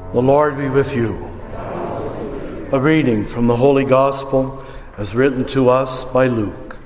The Lord be with you. A reading from the Holy Gospel as written to us by Luke.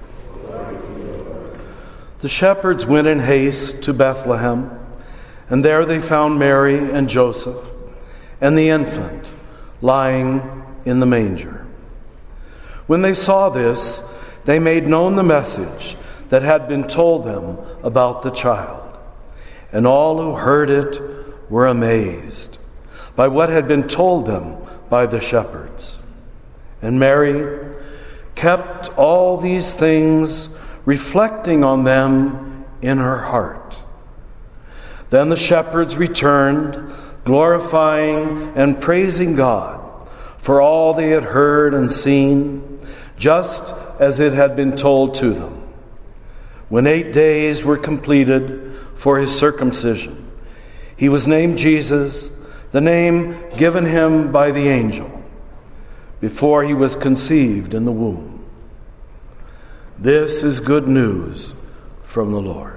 The shepherds went in haste to Bethlehem, and there they found Mary and Joseph and the infant lying in the manger. When they saw this, they made known the message that had been told them about the child, and all who heard it were amazed by what had been told them by the shepherds. And Mary kept all these things, reflecting on them in her heart. Then the shepherds returned, glorifying and praising God for all they had heard and seen, just as it had been told to them. When 8 days were completed for his circumcision, he was named Jesus, the name given him by the angel, before he was conceived in the womb. This is good news from the Lord.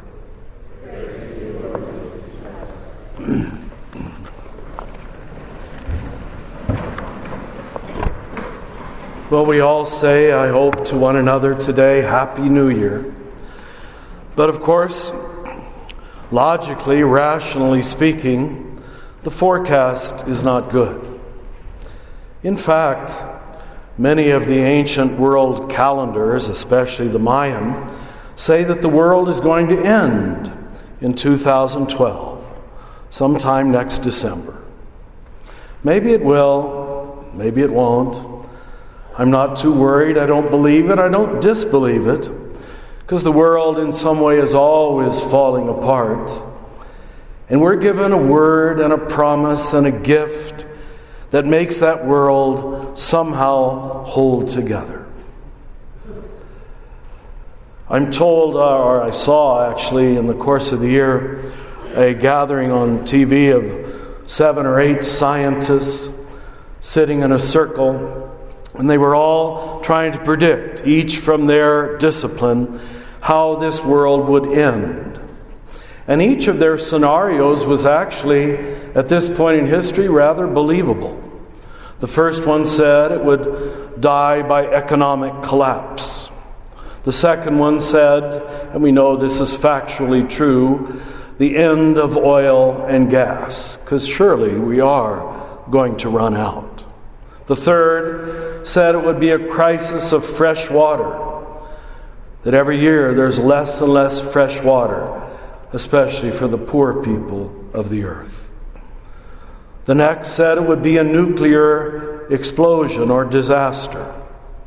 Well, we all say, I hope, to one another today, Happy New Year. But of course, logically, rationally speaking, the forecast is not good. In fact, many of the ancient world calendars, especially the Mayan, say that the world is going to end in 2012, sometime next December. Maybe it will, maybe it won't. I'm not too worried. I don't believe it. I don't disbelieve it, because the world in some way is always falling apart. And we're given a word and a promise and a gift that makes that world somehow hold together. I'm told, or I saw actually in the course of the year, a gathering on TV of 7 or 8 scientists sitting in a circle, and they were all trying to predict, each from their discipline, how this world would end. And each of their scenarios was actually, at this point in history, rather believable. The first one said it would die by economic collapse. The second one said, and we know this is factually true, the end of oil and gas, because surely we are going to run out. The third said it would be a crisis of fresh water, that every year there's less and less fresh water, especially for the poor people of the earth. The next said it would be a nuclear explosion or disaster.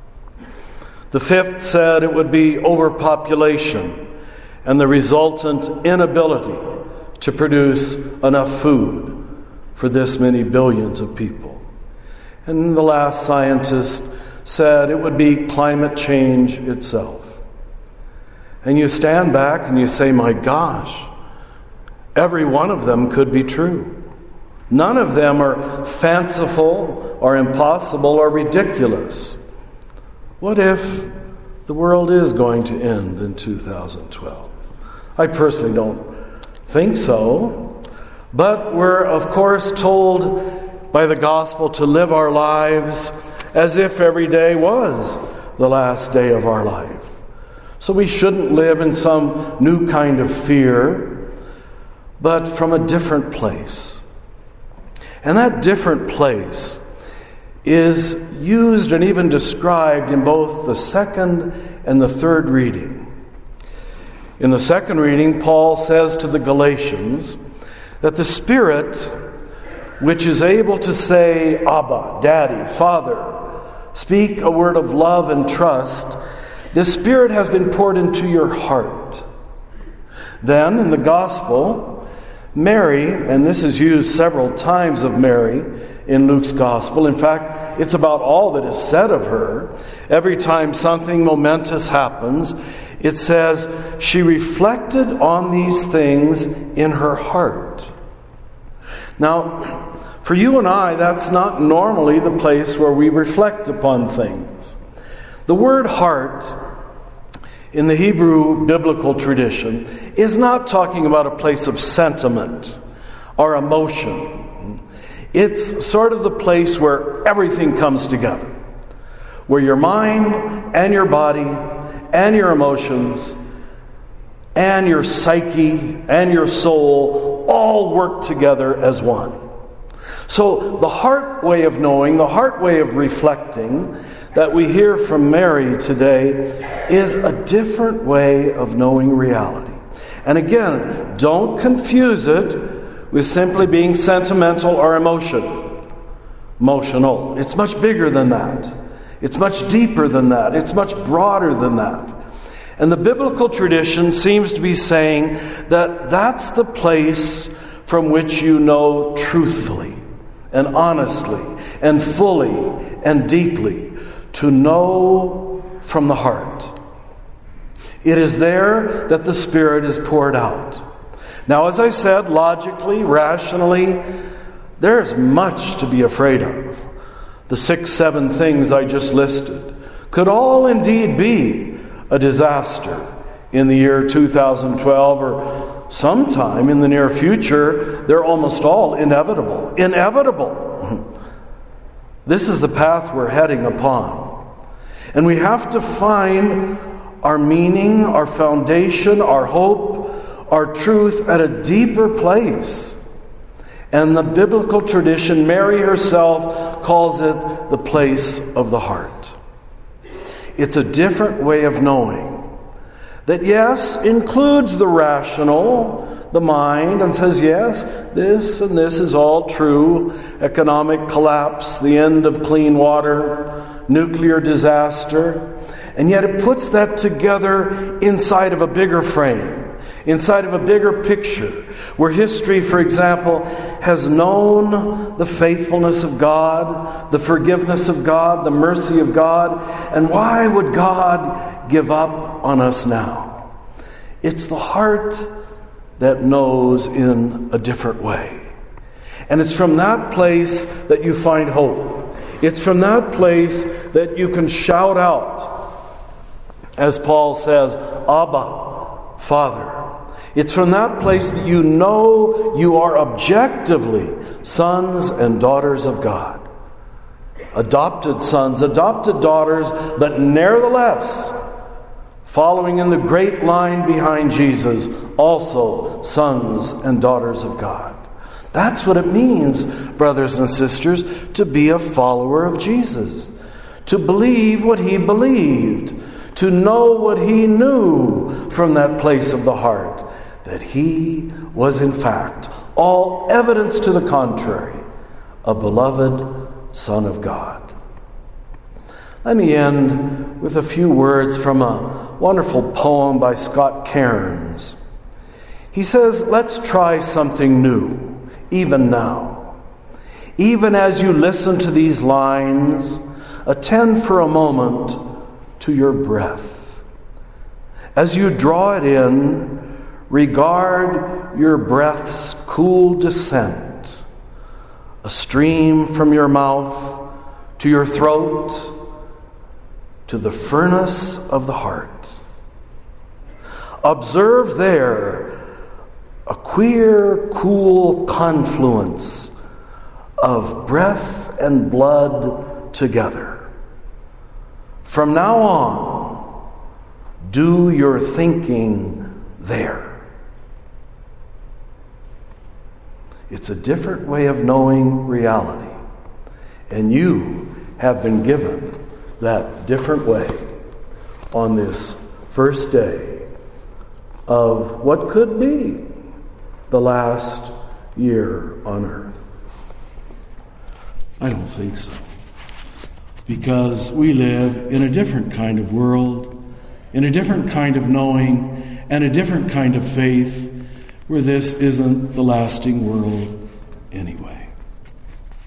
The fifth said it would be overpopulation and the resultant inability to produce enough food for this many billions of people. And the last scientist said it would be climate change itself. And you stand back and you say, my gosh, every one of them could be true. None of them are fanciful or impossible or ridiculous. What if the world is going to end in 2012? I personally don't think so. But we're, of course, told by the gospel to live our lives as if every day was the last day of our life. So we shouldn't live in some new kind of fear, but from a different place. And that different place is used and even described in both the second and the third reading. In the second reading, Paul says to the Galatians that the Spirit, which is able to say, Abba, Daddy, Father, speak a word of love and trust, the Spirit has been poured into your heart. Then, in the Gospel, Mary, and this is used several times of Mary in Luke's Gospel. In fact, it's about all that is said of her. Every time something momentous happens, it says, she reflected on these things in her heart. Now, for you and I, that's not normally the place where we reflect upon things. The word heart in the Hebrew biblical tradition is not talking about a place of sentiment or emotion. It's sort of the place where everything comes together, where your mind and your body and your emotions and your psyche and your soul all work together as one. So the heart way of knowing, the heart way of reflecting that we hear from Mary today is a different way of knowing reality. And again, don't confuse it with simply being sentimental or emotional. It's much bigger than that. It's much deeper than that. It's much broader than that. And the biblical tradition seems to be saying that that's the place from which you know truthfully and honestly and fully and deeply, to know from the heart. It is there that the Spirit is poured out. Now, as I said, logically, rationally, there's much to be afraid of. The 6-7 things I just listed could all indeed be a disaster in the year 2012 or sometime in the near future. They're almost all inevitable. This is the path we're heading upon. And we have to find our meaning, our foundation, our hope, our truth at a deeper place. And the biblical tradition, Mary herself calls it the place of the heart. It's a different way of knowing that, yes, includes the rational, the mind, and says, yes, this and this is all true. Economic collapse, the end of clean water, nuclear disaster. And yet it puts that together inside of a bigger frame, inside of a bigger picture, where history, for example, has known the faithfulness of God, the forgiveness of God, the mercy of God. And why would God give up on us now? It's the heart that knows in a different way. And it's from that place that you find hope. It's from that place that you can shout out, as Paul says, Abba, Father. It's from that place that you know you are objectively sons and daughters of God. Adopted sons, adopted daughters, but nevertheless, following in the great line behind Jesus, also sons and daughters of God. That's what it means, brothers and sisters, to be a follower of Jesus. To believe what He believed. To know what He knew from that place of the heart. That He was in fact, all evidence to the contrary, a beloved Son of God. Let me end with a few words from a wonderful poem by Scott Cairns. He says, let's try something new, even now. Even as you listen to these lines, attend for a moment to your breath. As you draw it in, regard your breath's cool descent, a stream from your mouth to your throat, to the furnace of the heart. Observe there a queer, cool confluence of breath and blood together. From now on, do your thinking there. It's a different way of knowing reality. And you have been given that different way on this first day of what could be the last year on earth. I don't think so. Because we live in a different kind of world, in a different kind of knowing, and a different kind of faith, where this isn't the lasting world anyway.